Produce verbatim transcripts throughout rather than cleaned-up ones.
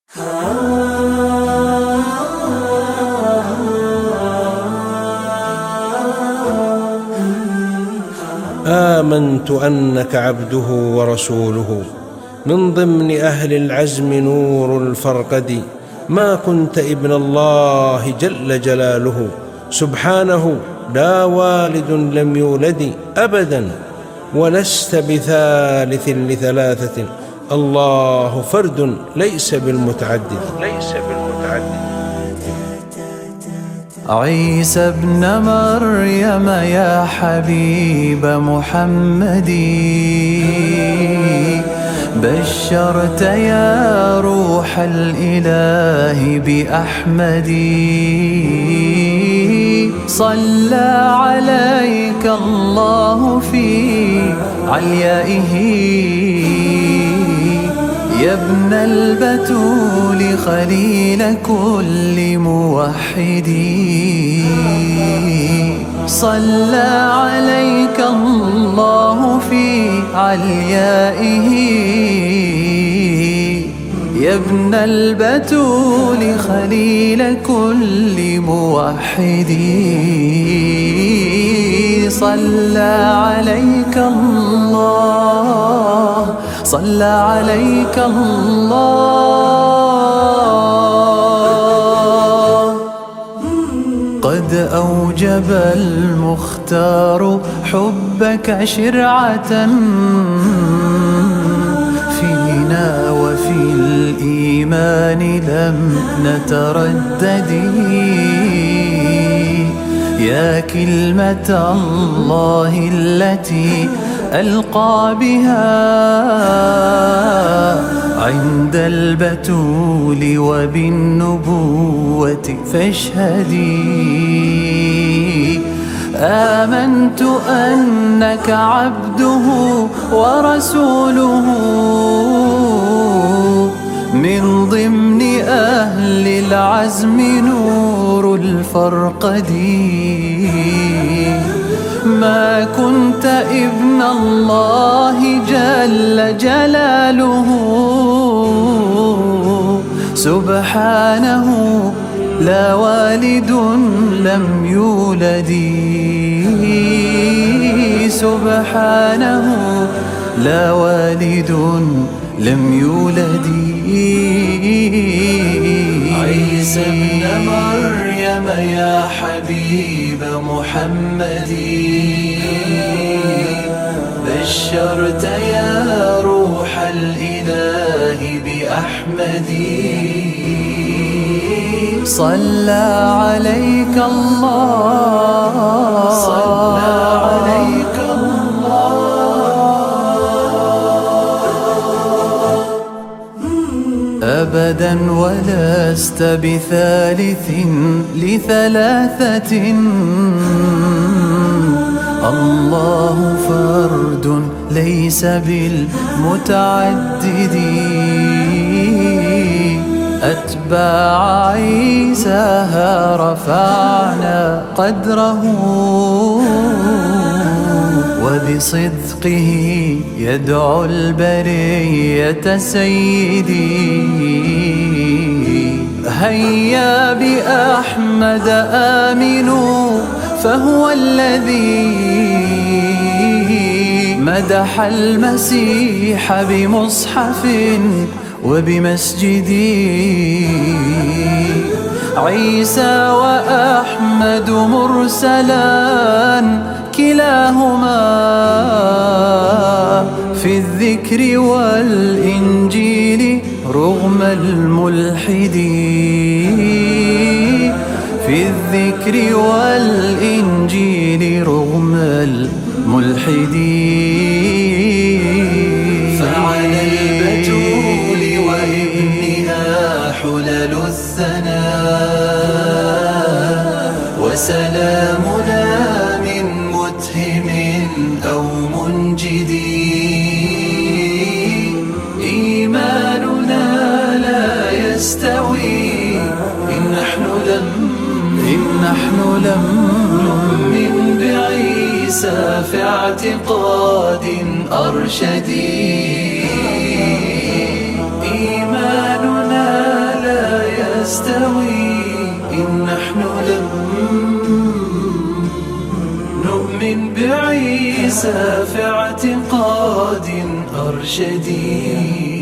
آمنت أنك عبده ورسوله، من ضمن أهل العزم نور الفرقد. ما كنت ابن الله جل جلاله، سبحانه لا والد لم يولد أبدا، ولست بثالث لثلاثة. الله فرد ليس بالمتعدد ليس بالمتعدد. عيسى ابن مريم يا حبيب محمد، بشرت يا روح الإله بأحمد. صلى عليك الله في عليائه، يا ابن البتول خليل كل موحد. صلى عليك الله في عليائه، يا ابن البتول خليل كل موحد. صلى عليك الله، صلى عليك الله. قد أوجب المختار حبك شرعة فينا، وفي الإيمان لم نتردد. يا كلمة الله التي ألقى بها عند البتول وبالنبوة فاشهدي. آمنت أنك عبده ورسوله، من ضمن أهل العزم نور الفرقد. ما كنت ابن الله جل جلاله، سبحانه لا والد لم يولد. سبحانه لا والد لم يولد. عيسى ابن مريم يا حبيب محمد، بشرت يا روح الإله بأحمد. صلى عليك الله، صلى عليك أبدا، ولست بثالث لثلاثة. الله فرد ليس بالمتعدد. أتباع عيسى رفعنا قدره، وبصدقه يدعو البرية سيدي. هيا بأحمد آمنوا، فهو الذي مدح المسيح بمصحف وبمسجد. عيسى وأحمد مرسلان، كلاهما في الذكر والإنجيل رغم الملحد. في الذكر والإنجيل رغم الملحد. فعلى البتول وابنها حلل الثناء، وسلامنا من متهم أو منجد. إيماننا لا يستوي إن نحن لم إن نحن لم نؤمن بعيسى في اعتقاد أرشدي. إيماننا يستوي إن نحن لم نؤمن بعيسى في اعتقاد أرشدي.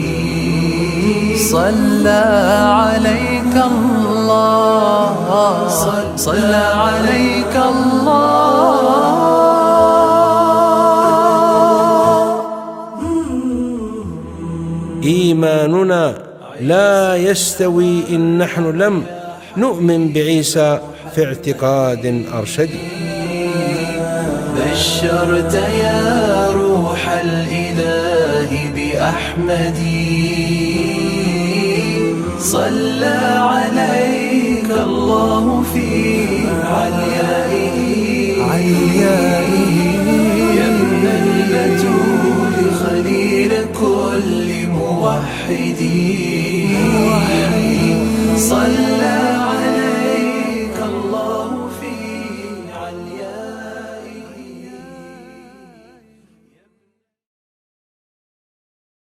صلى عليك الله، صلى عليك الله. إيماننا لا يستوي إن نحن لم نؤمن بعيسى في اعتقاد أرشدي. بشرت يا روح الإله بأحمدي، صلى عليك الله في عليائه.